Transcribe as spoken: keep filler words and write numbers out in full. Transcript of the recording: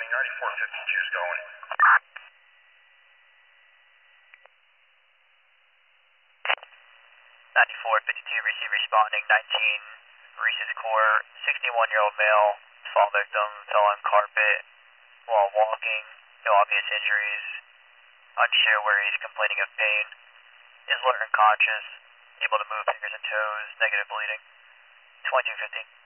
ninety-four fifty-two is going. ninety-four fifty-two, receive responding, nineteen, Reese's Court, sixty-one-year-old male, fall victim, fell on carpet while walking, no obvious injuries, unsure where he's complaining of pain, is alert and conscious, able to move fingers and toes, negative bleeding, twenty-two fifty.